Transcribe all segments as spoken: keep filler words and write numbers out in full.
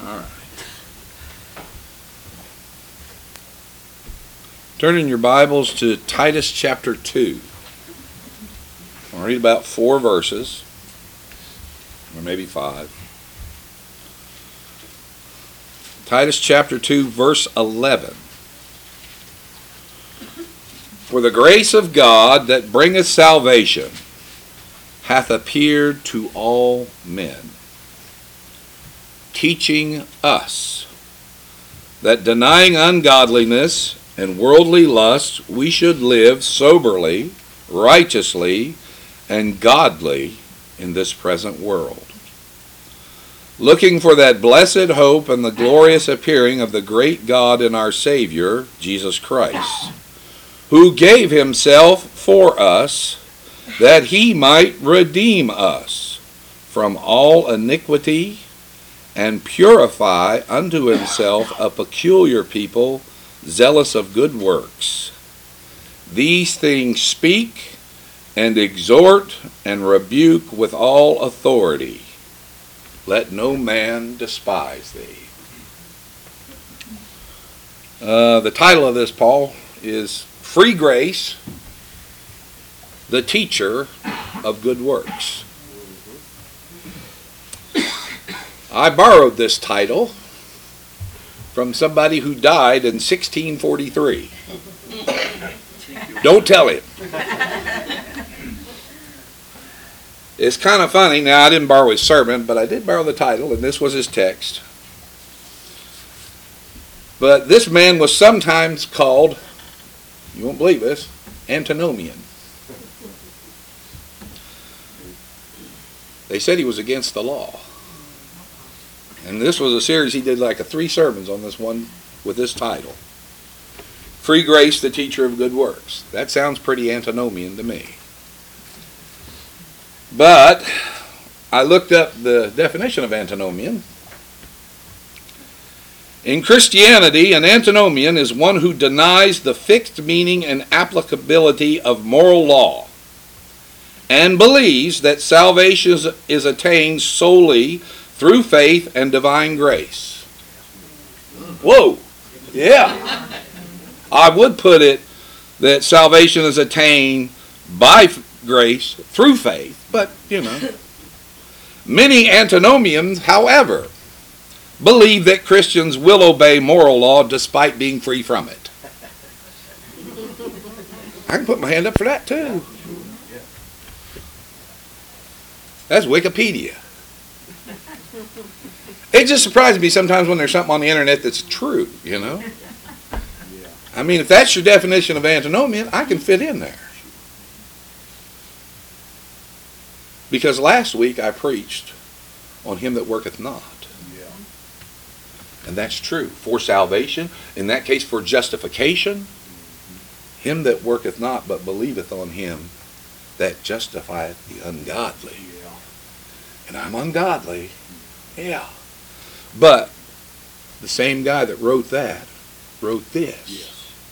All right. Turn in your Bibles to Titus chapter two. I'll read about four verses, or maybe five. Titus chapter two, verse eleven. For the grace of God that bringeth salvation hath appeared to all men, teaching us that denying ungodliness and worldly lust, we should live soberly, righteously, and godly in this present world, looking for that blessed hope and the glorious appearing of the great God and our Savior, Jesus Christ, who gave himself for us, that he might redeem us from all iniquity and purify unto himself a peculiar people, zealous of good works. These things speak and exhort and rebuke with all authority. Let no man despise thee. Uh, the title of this, Paul, is Free Grace, the Teacher of Good Works. I borrowed this title from somebody who died in sixteen forty-three. Don't tell him. It's kind of funny. Now, I didn't borrow his sermon, but I did borrow the title, and this was his text. But this man was sometimes called, you won't believe this, antinomian. They said he was against the law. And this was a series he did like a three sermons on this one with this title. Free Grace, the Teacher of Good Works. That sounds pretty antinomian to me. But I looked up the definition of antinomian. In Christianity, an antinomian is one who denies the fixed meaning and applicability of moral law and believes that salvation is, is attained solely through faith and divine grace. Whoa! Yeah! I would put it that salvation is attained by grace through faith, but, you know. Many antinomians, however, believe that Christians will obey moral law despite being free from it. I can put my hand up for that too. That's Wikipedia. It just surprises me sometimes when there's something on the internet that's true, you know. I mean, if that's your definition of antinomian, I can fit in there. Because last week I preached on him that worketh not. And that's true. For salvation, in that case for justification, him that worketh not, but believeth on him that justifieth the ungodly. And I'm ungodly. Yeah. But the same guy that wrote that wrote this. Yes.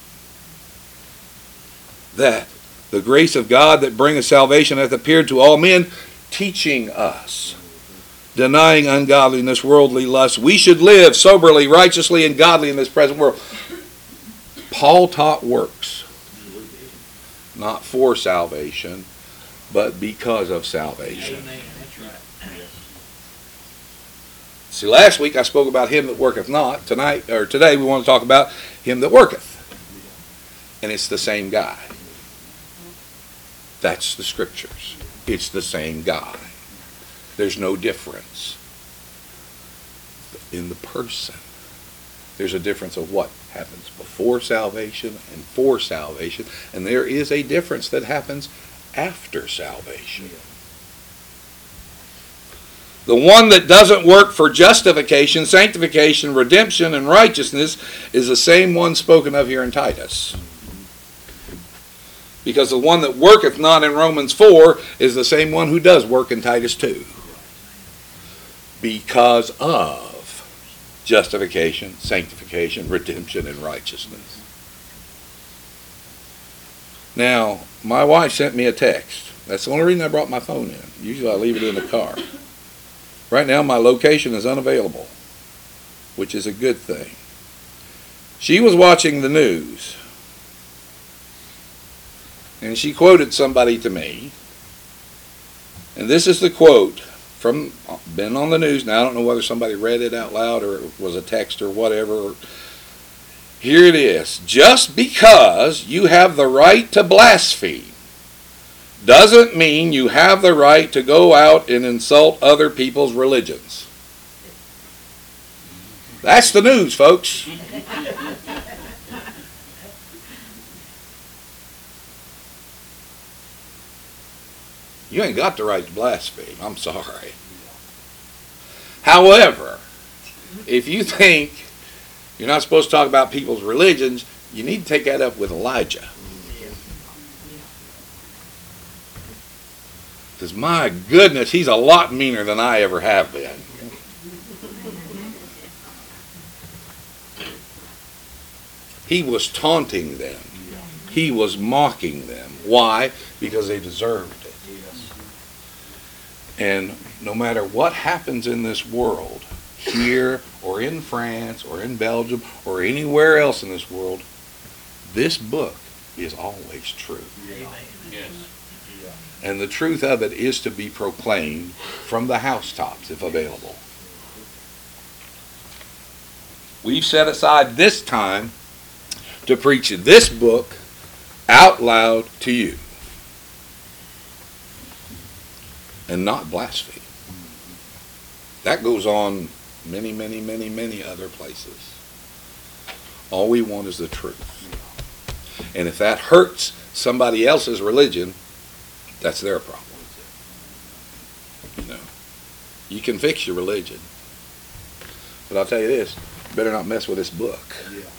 That the grace of God that bringeth salvation hath appeared to all men, teaching us, denying ungodliness, worldly lust, we should live soberly, righteously, and godly in this present world. Paul taught works, not for salvation, but because of salvation. Amen. That's right. See, last week I spoke about him that worketh not. Tonight, or today, we want to talk about him that worketh. And it's the same guy. That's the scriptures. It's the same guy. There's no difference in the person. There's a difference of what happens before salvation and for salvation. And there is a difference that happens after salvation. The one that doesn't work for justification, sanctification, redemption, and righteousness is the same one spoken of here in Titus. Because the one that worketh not in Romans four is the same one who does work in Titus two. Because of justification, sanctification, redemption, and righteousness. Now, my wife sent me a text. That's the only reason I brought my phone in. Usually I leave it in the car. Right now my location is unavailable. which is a good thing. She was watching the news, and she quoted somebody to me, and this is the quote from, been on the news. Now I don't know whether somebody read it out loud or it was a text or whatever. Here it is. Just because you have the right to blaspheme doesn't mean you have the right to go out and insult other people's religions. That's the news, folks. You ain't got the right to blaspheme. I'm sorry. However, if you think you're not supposed to talk about people's religions, you need to take that up with Elijah. Because my goodness, he's a lot meaner than I ever have been. He was taunting them. He was mocking them. Why? Because they deserved it. And no matter what happens in this world, here or in France or in Belgium or anywhere else in this world, this book is always true. Yes. And the truth of it is to be proclaimed from the housetops if available. We've set aside this time to preach this book out loud to you. And not blaspheme. That goes on many, many, many, many other places. All we want is the truth. And if that hurts somebody else's religion, that's their problem. You know, you can fix your religion. But I'll tell you this, you better not mess with this book.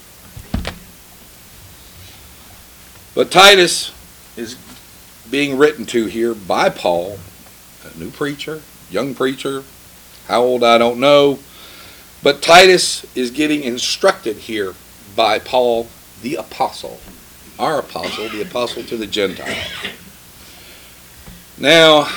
But Titus is being written to here by Paul, a new preacher, young preacher, how old I don't know. But Titus is getting instructed here by Paul the apostle, our apostle, the apostle to the Gentiles. Now,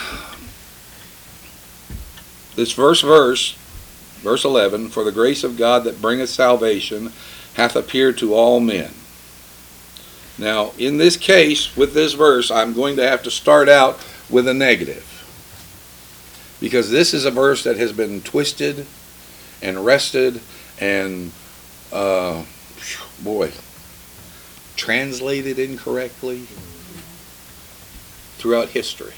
this first verse, verse eleven, for the grace of God that bringeth salvation hath appeared to all men. Now, in this case, with this verse, I'm going to have to start out with a negative. Because this is a verse that has been twisted and wrested and, uh, boy, translated incorrectly throughout history.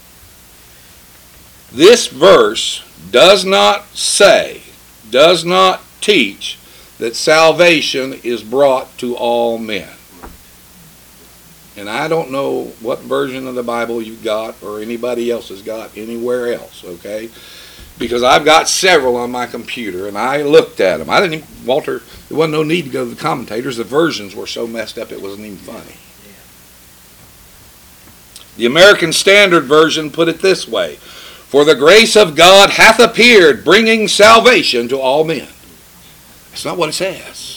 This verse does not say, does not teach that salvation is brought to all men. And I don't know what version of the Bible you got or anybody else has got anywhere else, okay? Because I've got several on my computer, and I looked at them. I didn't even, Walter, there wasn't no need to go to the commentators. The versions were so messed up it wasn't even funny. The American Standard Version put it this way, for the grace of God hath appeared, bringing salvation to all men. That's not what it says.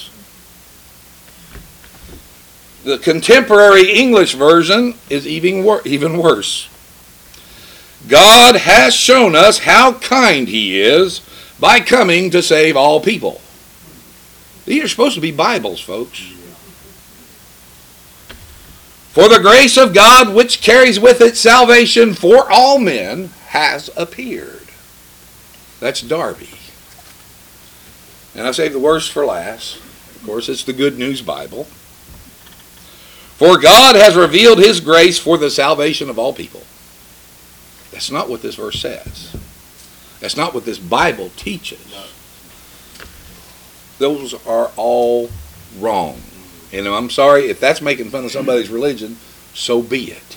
The contemporary English version is even, wor- even worse. God has shown us how kind He is by coming to save all people. These are supposed to be Bibles, folks. For the grace of God, which carries with it salvation for all men, has appeared. That's Darby. And I saved the worst for last. Of course, it's the Good News Bible. For God has revealed His grace for the salvation of all people. That's not what this verse says. That's not what this Bible teaches. Those are all wrong. And I'm sorry, if that's making fun of somebody's religion, so be it.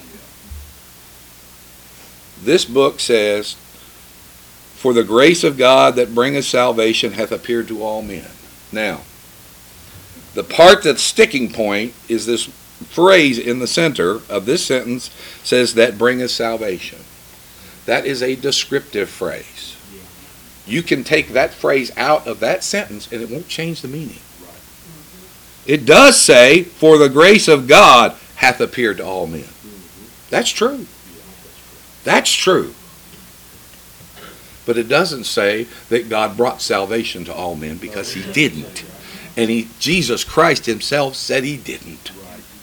This book says, for the grace of God that bringeth salvation hath appeared to all men. Now, the part that's sticking point is this phrase in the center of this sentence says that bringeth salvation. That is a descriptive phrase. You can take that phrase out of that sentence and it won't change the meaning. It does say, for the grace of God hath appeared to all men. That's true. That's true. But it doesn't say that God brought salvation to all men, because he didn't. And he, Jesus Christ himself said he didn't.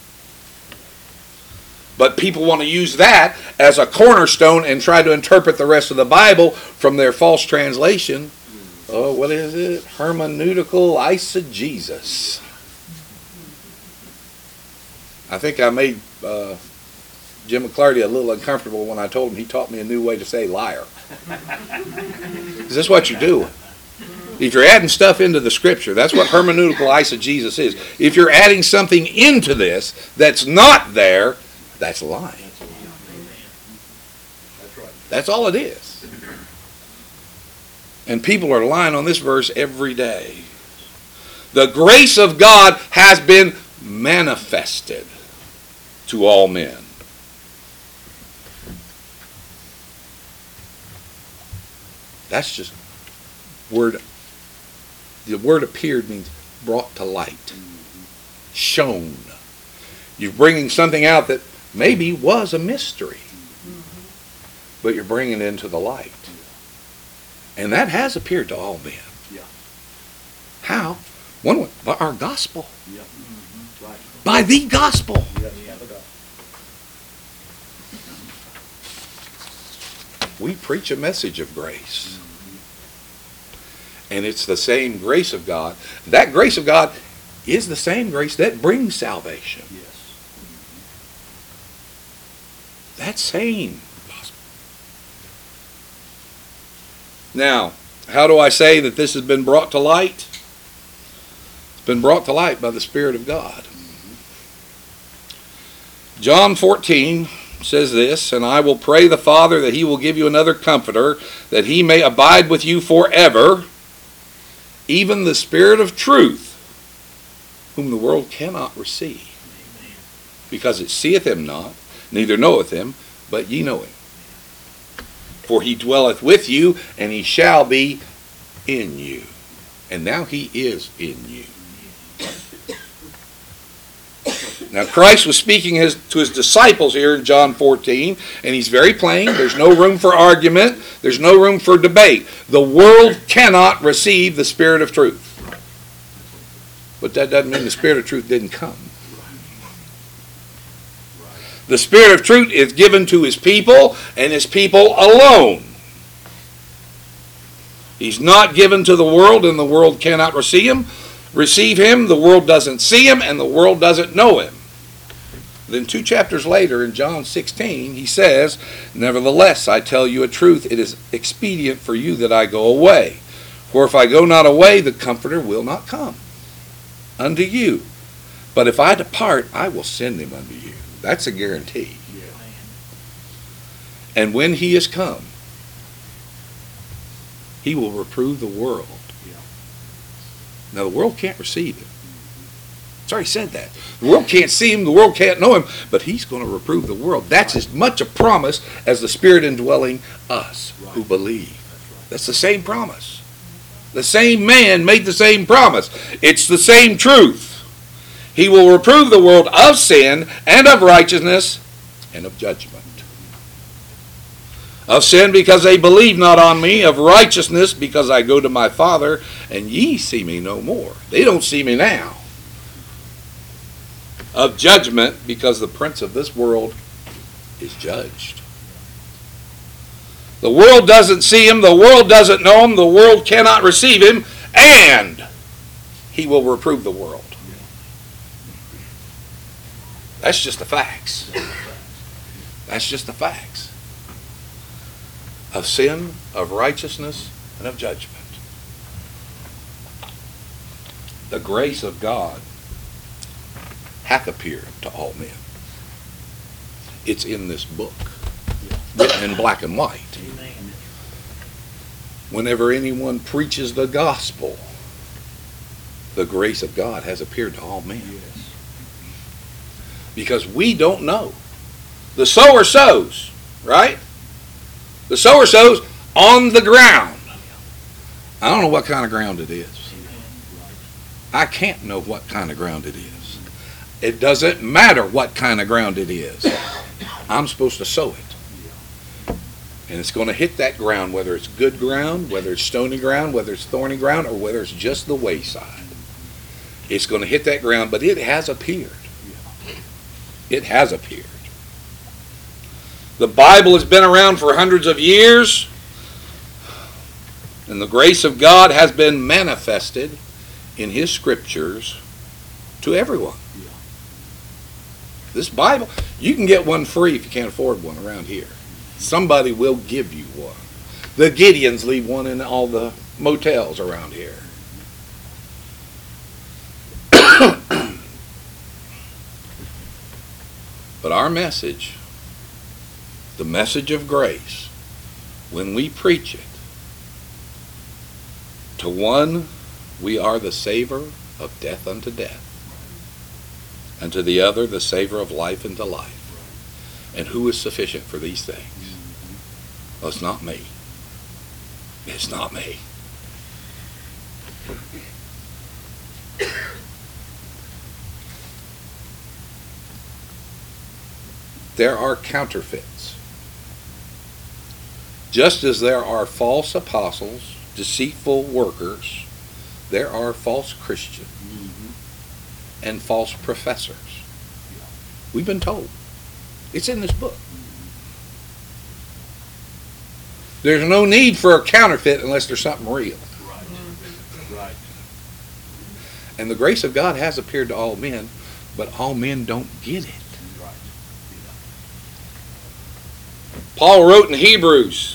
But people want to use that as a cornerstone and try to interpret the rest of the Bible from their false translation. Oh, what is it? Hermeneutical eisegesis. I think I made uh, Jim McClarty a little uncomfortable when I told him he taught me a new way to say liar. Is this what you do? If you're adding stuff into the Scripture, that's what hermeneutical eisegesis is. If you're adding something into this that's not there, that's lying. That's all it is. And people are lying on this verse every day. The grace of God has been manifested to all men. That's just word. The word appeared means brought to light, shown. You're bringing something out that maybe was a mystery, but you're bringing it into the light. And that has appeared to all men. Yeah. How? One way, by our gospel. Yeah. Mm-hmm. Right. By the gospel. Yeah. We preach a message of grace. Mm-hmm. And it's the same grace of God. That grace of God is the same grace that brings salvation. Yes. Mm-hmm. That same. Now, how do I say that this has been brought to light? It's been brought to light by the Spirit of God. John fourteen says this, and I will pray the Father that he will give you another comforter, that he may abide with you forever, even the Spirit of truth, whom the world cannot receive, because it seeth him not, neither knoweth him, but ye know him. For he dwelleth with you, and he shall be in you. And now he is in you. Now Christ was speaking his, to his disciples here in John fourteen, and he's very plain. There's no room for argument. There's no room for debate. The world cannot receive the Spirit of truth. But that doesn't mean the Spirit of truth didn't come. The Spirit of truth is given to his people, and his people alone. He's not given to the world, and the world cannot receive him. Receive him. The world doesn't see him, and the world doesn't know him. Then two chapters later, in John sixteen, he says, nevertheless, I tell you a truth, it is expedient for you that I go away. For if I go not away, the Comforter will not come unto you. But if I depart, I will send him unto you. That's a guarantee. Yeah. And when he is come, he will reprove the world. Yeah. Now the world can't receive him. It's already said that. The world can't see him, the world can't know him, but he's going to reprove the world. That's right. As much a promise as the Spirit indwelling us right. who believe. That's, right. That's the same promise. The same man made the same promise. It's the same truth. He will reprove the world of sin and of righteousness and of judgment. Of sin, because they believe not on me. Of righteousness, because I go to my Father, and ye see me no more. They don't see me now. Of judgment, because the prince of this world is judged. The world doesn't see him. The world doesn't know him. The world cannot receive him. And he will reprove the world. That's just the facts. That's just the facts. Of sin, of righteousness, and of judgment. The grace of God hath appeared to all men. It's in this book, written in black and white. Whenever anyone preaches the gospel, the grace of God has appeared to all men. Because we don't know. The sower sows, right? The sower sows on the ground. I don't know what kind of ground it is. I can't know what kind of ground it is. It doesn't matter what kind of ground it is. I'm supposed to sow it. And it's going to hit that ground, whether it's good ground, whether it's stony ground, whether it's thorny ground, or whether it's just the wayside. It's going to hit that ground, but it has appeared. It has appeared. The Bible has been around for hundreds of years, and the grace of God has been manifested in His Scriptures to everyone. This Bible, you can get one free if you can't afford one around here. Somebody will give you one. The Gideons leave one in all the motels around here. But our message, the message of grace, when we preach it, to one, we are the savor of death unto death, and to the other, the savor of life unto life. And who is sufficient for these things? Well, it's not me. It's not me. There are counterfeits. Just as there are false apostles, deceitful workers, there are false Christians mm-hmm. and false professors. Yeah. We've been told. It's in this book. There's no need for a counterfeit unless there's something real. Right. Right. And the grace of God has appeared to all men, but all men don't get it. Right. Yeah. Paul wrote in Hebrews,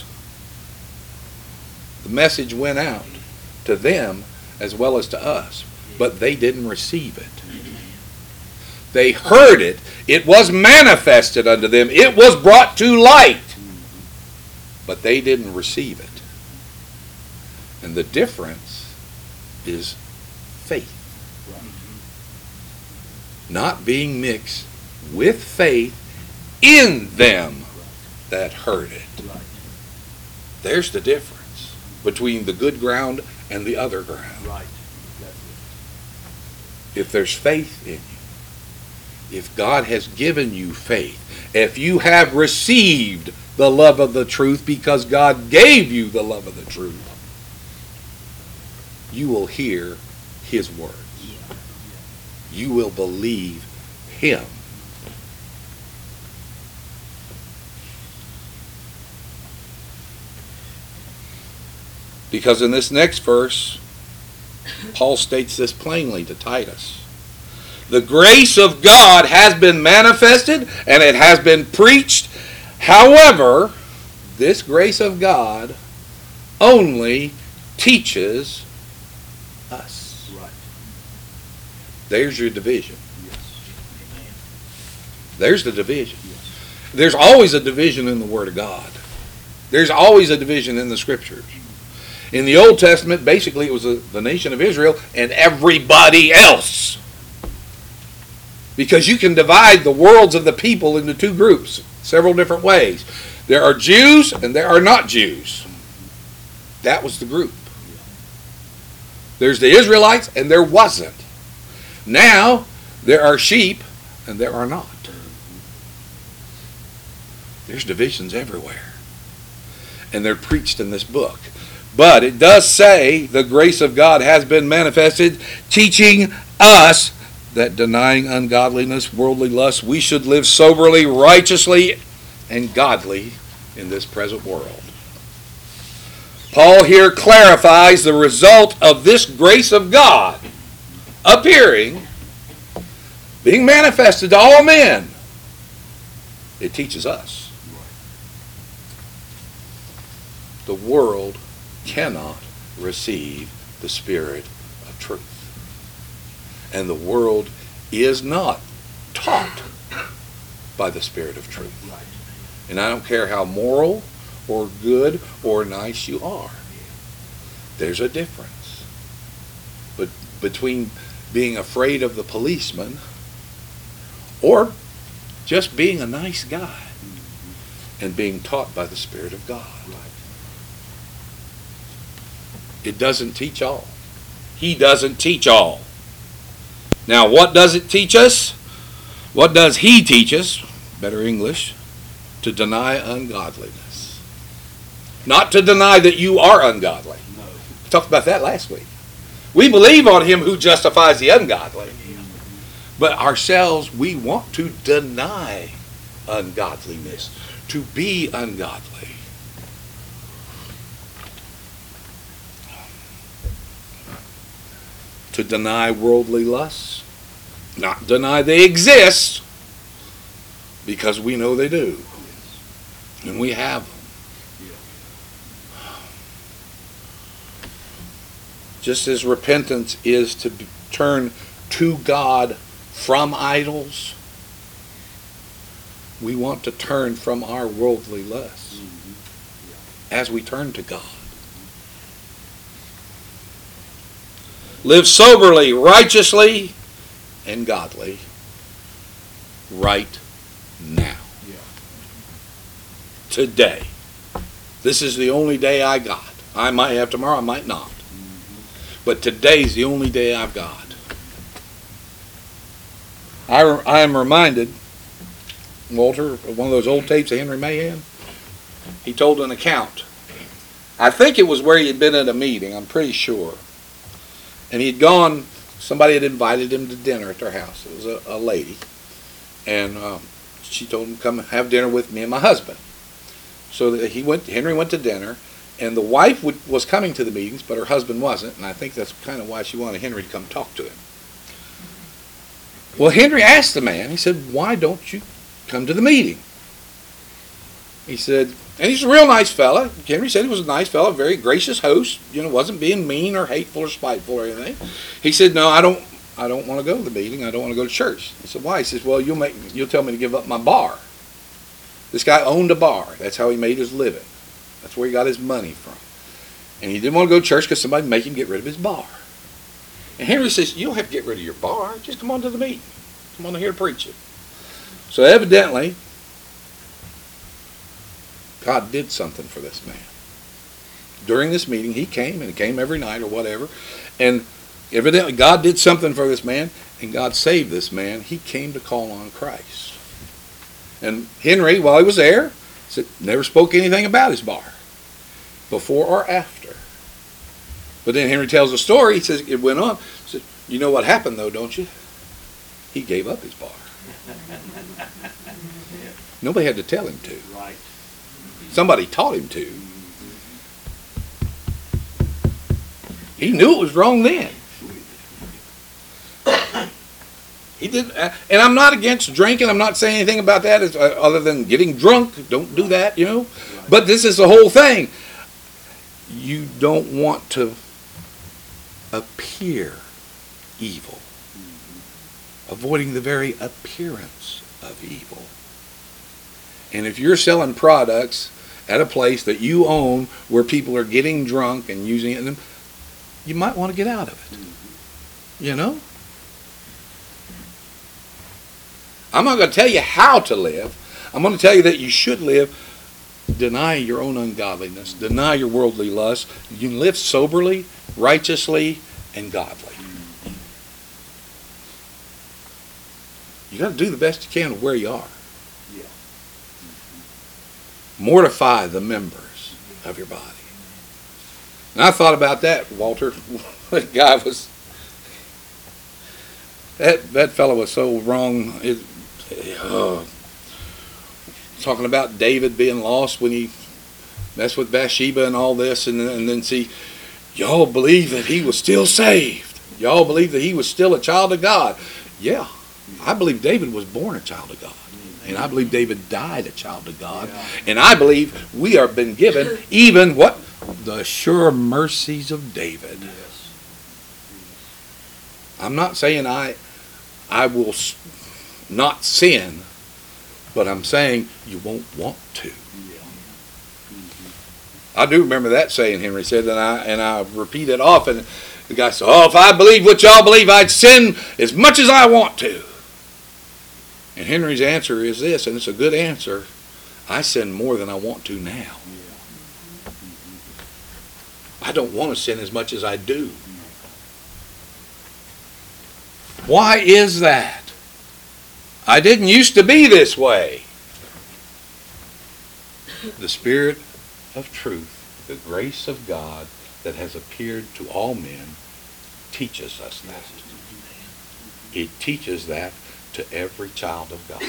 the message went out to them as well as to us, but they didn't receive it. They heard it. It was manifested unto them. It was brought to light. But they didn't receive it. And the difference is faith. Not being mixed with faith in them that heard it. There's the difference between the good ground and the other ground. Right. If there's faith in you, if God has given you faith, if you have received the love of the truth because God gave you the love of the truth, you will hear His words. You will believe Him. Because in this next verse, Paul states this plainly to Titus. The grace of God has been manifested and it has been preached. However, this grace of God only teaches us. Right. There's your division. Yes. There's the division. Yes. There's always a division in the Word of God. There's always a division in the Scriptures. In the Old Testament, basically it was a, the nation of Israel and everybody else. Because you can divide the worlds of the people into two groups, several different ways. There are Jews and there are not Jews. That was the group. There's the Israelites and there wasn't. Now, there are sheep and there are not. There's divisions everywhere. And they're preached in this book. But it does say the grace of God has been manifested, teaching us that denying ungodliness, worldly lust, we should live soberly, righteously, and godly in this present world. Paul here clarifies the result of this grace of God appearing, being manifested to all men. It teaches us. The world cannot receive the Spirit of truth. And the world is not taught by the Spirit of truth. And I don't care how moral or good or nice you are. There's a difference. But between being afraid of the policeman or just being a nice guy and being taught by the Spirit of God. It doesn't teach all. He doesn't teach all. Now, what does it teach us? What does He teach us? Better English. To deny ungodliness. Not to deny that you are ungodly. No. We talked about that last week. We believe on him who justifies the ungodly. But ourselves, we want to deny ungodliness, to be ungodly. To deny worldly lusts, not deny they exist, because we know they do. And we have them. Just as repentance is to be, turn to God from idols, we want to turn from our worldly lusts as we turn to God. Live soberly, righteously, and godly right now. Yeah. Today. This is the only day I got. I might have tomorrow, I might not. But today's the only day I've got. I, I am reminded, Walter, of one of those old tapes of Henry Mahan. He told an account. I think it was where he had been at a meeting, I'm pretty sure. And he had gone, somebody had invited him to dinner at their house. It was a, a lady. And um, she told him, come have dinner with me and my husband. So that he went. Henry went to dinner. And the wife would, was coming to the meetings, but her husband wasn't. And I think that's kind of why she wanted Henry to come talk to him. Well, Henry asked the man, he said, why don't you come to the meeting? He said, and he's a real nice fella. Henry said he was a nice fella, very gracious host. You know, wasn't being mean or hateful or spiteful or anything. He said, no, I don't I don't want to go to the meeting. I don't want to go to church. He said, why? He says, well, you'll, make, you'll tell me to give up my bar. This guy owned a bar. That's how he made his living. That's where he got his money from. And he didn't want to go to church because somebody would make him get rid of his bar. And Henry says, you don't have to get rid of your bar. Just come on to the meeting. Come on here to preach it. So evidently, God did something for this man. During this meeting, he came, and he came every night or whatever. And evidently, God did something for this man, and God saved this man. He came to call on Christ. And Henry, while he was there, said, never spoke anything about his bar, before or after. But then Henry tells a story. He says it went on. He said, you know what happened though, don't you? He gave up his bar. Nobody had to tell him to. Right. Somebody taught him to. He knew it was wrong then. He did, uh, and I'm not against drinking. I'm not saying anything about that as, uh, other than getting drunk. Don't do that, you know. Right. But this is the whole thing. You don't want to appear evil, avoiding the very appearance of evil. And if you're selling products at a place that you own where people are getting drunk and using it in them, you might want to get out of it. You know? I'm not going to tell you how to live. I'm going to tell you that you should live. Deny your own ungodliness. Deny your worldly lust. You can live soberly, righteously, and godly. You got to do the best you can where you are. Yeah. Mortify the members of your body. And I thought about that, Walter. That guy was, that that fellow was so wrong. It, uh, talking about David being lost when he messed with Bathsheba and all this, and, and then see, y'all believe that he was still saved. Y'all believe that he was still a child of God. Yeah, I believe David was born a child of God. And I believe David died a child of God. Yeah. And I believe we are been given even what? The sure mercies of David. Yes. I'm not saying I, I will s- not sin, but I'm saying you won't want to. Yeah. I do remember that saying Henry said, and I and I repeat it often. The guy said, "Oh, if I believe what y'all believe, I'd sin as much as I want to." And Henry's answer is this, and it's a good answer: I sin more than I want to now. I don't want to sin as much as I do. Why is that? I didn't used to be this way. The Spirit of truth The grace of God that has appeared to all men teaches us that. It teaches that to every child of God.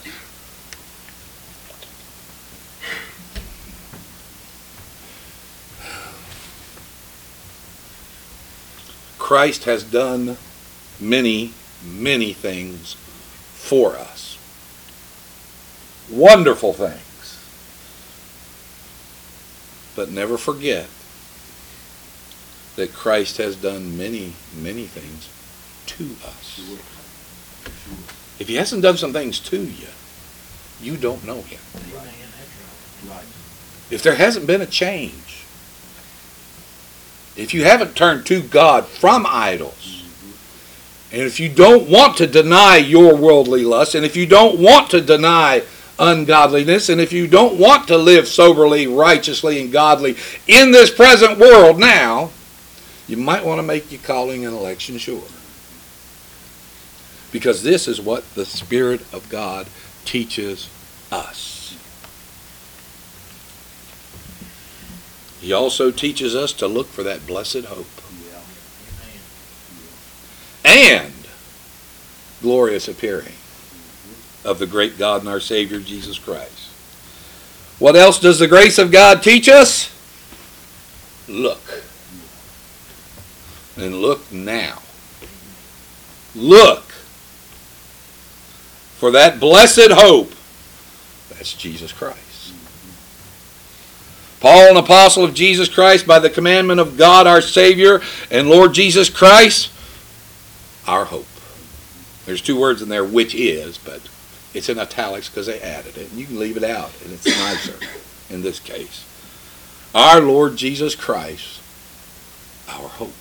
Christ has done many, many things for us. Wonderful things. But never forget that Christ has done many, many things to us. If he hasn't done some things to you, you don't know him. Right. If there hasn't been a change, if you haven't turned to God from idols, and if you don't want to deny your worldly lust, and if you don't want to deny ungodliness, and if you don't want to live soberly, righteously, and godly in this present world now, you might want to make your calling and election sure. Because this is what the Spirit of God teaches us. He also teaches us to look for that blessed hope. And glorious appearing of the great God and our Savior, Jesus Christ. What else does the grace of God teach us? Look. And look now. Look for that blessed hope. That's Jesus Christ. Paul, an apostle of Jesus Christ, by the commandment of God our Savior and Lord Jesus Christ, our hope. There's two words in there, which is, but it's in italics because they added it. You can leave it out, and it's nicer in this case. Our Lord Jesus Christ, our hope.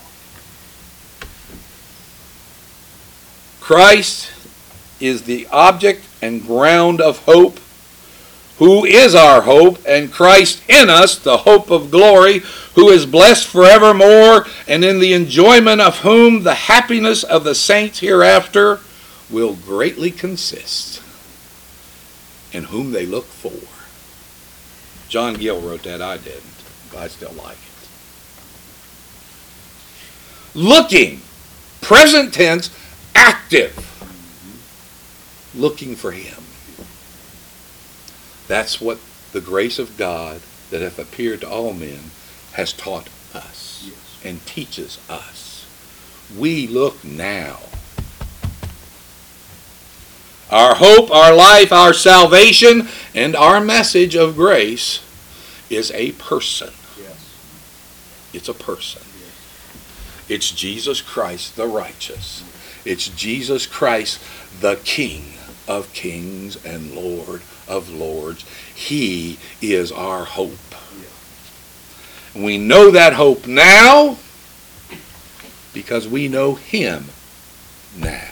Christ is the object and ground of hope, who is our hope, and Christ in us, the hope of glory, who is blessed forevermore, and in the enjoyment of whom the happiness of the saints hereafter will greatly consist, in whom they look for. John Gill wrote that, I didn't, but I still like it. Looking, present tense, active, looking for him. That's what the grace of God that hath appeared to all men has taught us, yes, and teaches us. We look now. Our hope, our life, our salvation, and our message of grace is a person. Yes. It's a person. Yes. It's Jesus Christ the righteous. It's Jesus Christ the King of kings and Lord of lords. He is our hope. And we know that hope now because we know him now.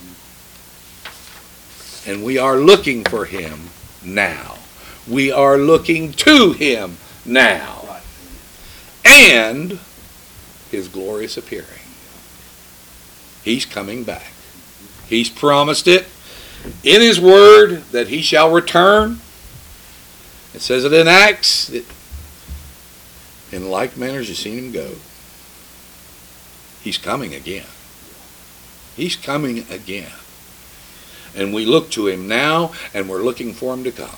And we are looking for him now. We are looking to him now. And his glorious appearing. He's coming back. He's promised it in his word that he shall return. It says it in Acts. That in like manner as you've seen him go. He's coming again. He's coming again. And we look to him now, and we're looking for him to come.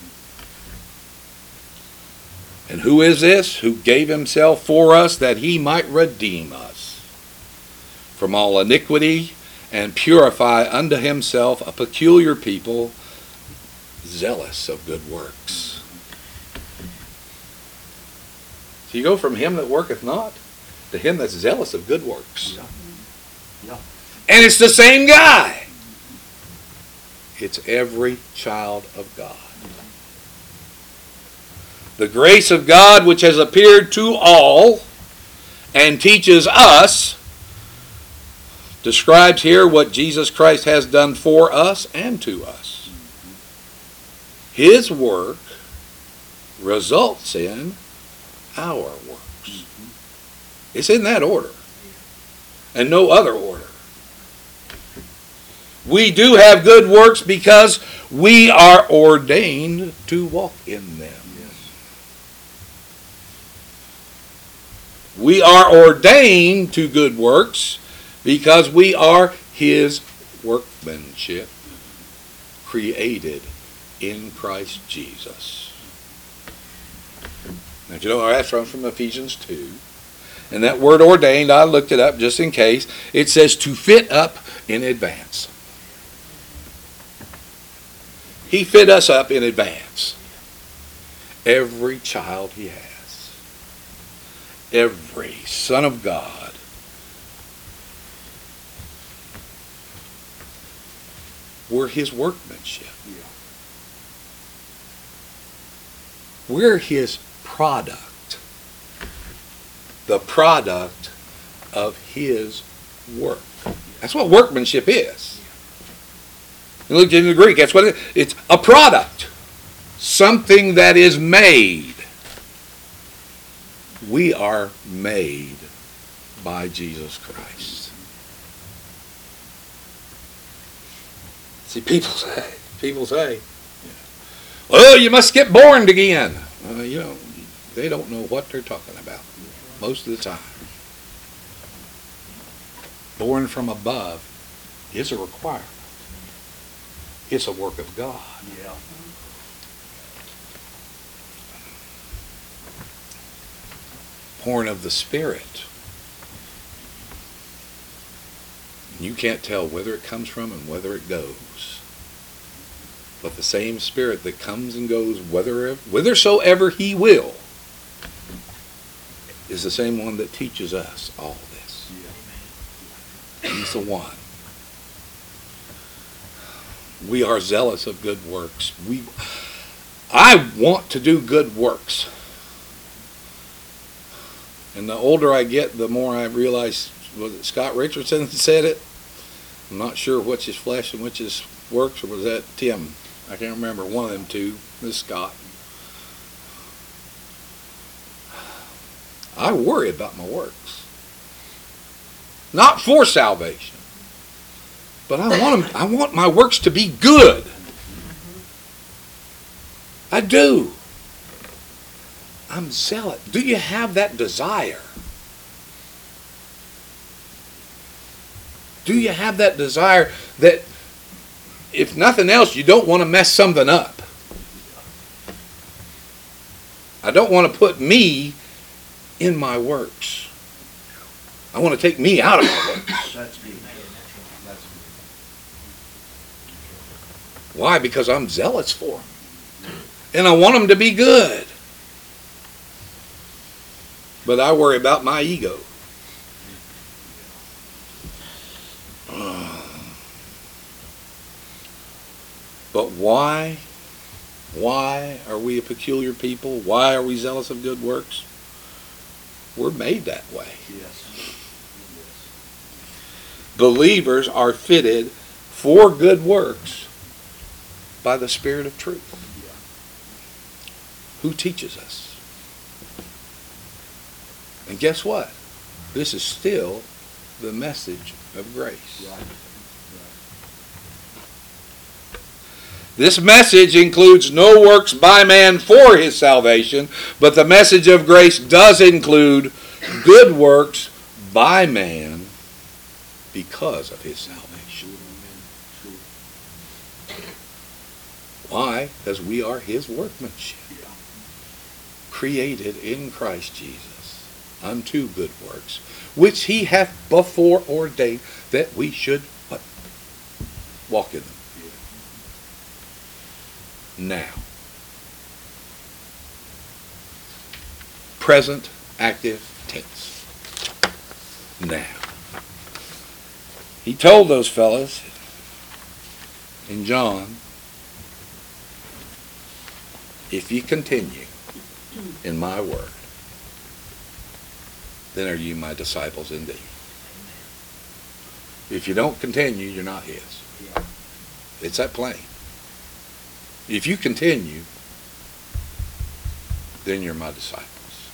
And who is this? Who gave himself for us that he might redeem us from all iniquity and purify unto himself a peculiar people, zealous of good works. So you go from him that worketh not to him that's zealous of good works. Yeah. Yeah. And it's the same guy. It's every child of God. The grace of God which has appeared to all and teaches us describes here what Jesus Christ has done for us and to us. His work results in our works. It's in that order and no other order. We do have good works because we are ordained to walk in them. We are ordained to good works because we are his workmanship, created in Christ Jesus. Now, if you don't know where that's from, from Ephesians two. And that word ordained, I looked it up just in case. It says to fit up in advance. He fit us up in advance. Every child he has. Every son of God. We're his workmanship. We're his product. The product of his work. That's what workmanship is. You look in the Greek, that's what it is. It's a product. Something that is made. We are made by Jesus Christ. See, people say, people say, well, you must get born again. Uh, you know, they don't know what they're talking about most of the time. Born from above is a requirement. It's a work of God. Yeah. Born of the Spirit. You can't tell whether it comes from and whether it goes. But the same Spirit that comes and goes whither, whithersoever he will is the same one that teaches us all this. He's the one. We are zealous of good works. We, I want to do good works. And the older I get, the more I realize, was it Scott Richardson that said it? I'm not sure which is flesh and which is works, or was that Tim? I can't remember. One of them two. This is Scott. I worry about my works. Not for salvation. But I want them, I want my works to be good. I do. I'm zealous. Do you have that desire? Do you have that desire that, if nothing else, you don't want to mess something up? I don't want to put me in my works. I want to take me out of my works. That's deep. That's Why? Because I'm zealous for them. And I want them to be good. But I worry about my ego. But why? Why are we a peculiar people? Why are we zealous of good works? We're made that way. yes. Believers are fitted for good works by the Spirit of truth. Who teaches us? And guess what? This is still the message of grace. Right. This message includes no works by man for his salvation, but the message of grace does include good works by man because of his salvation. Why? Because we are his workmanship, created in Christ Jesus unto good works, which he hath before ordained that we should what? Walk in them. Now. Present active tense. Now. He told those fellas in John, if you continue in my word, then are you my disciples indeed. If you don't continue, you're not his. It's that plain. If you continue, then you're my disciples.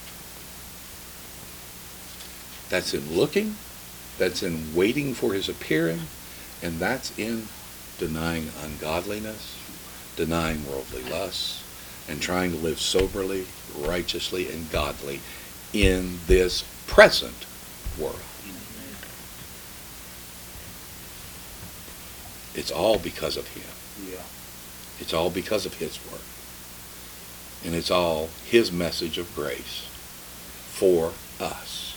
That's in looking, that's in waiting for his appearing, and that's in denying ungodliness, denying worldly lusts, and trying to live soberly, righteously, and godly in this present world. It's all because of him. Yeah. It's all because of his work. And it's all his message of grace for us.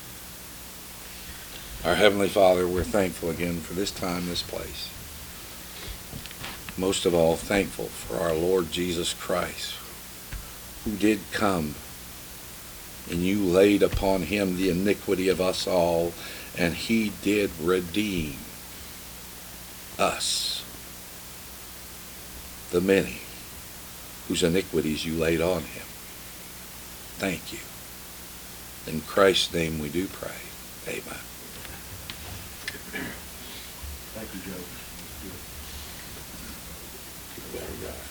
Our Heavenly Father, we're thankful again for this time, this place. Most of all, thankful for our Lord Jesus Christ, who did come, and you laid upon him the iniquity of us all, and he did redeem us, the many whose iniquities you laid on him. Thank you. In Christ's name we do pray. Amen. Thank you, Joe. There we go.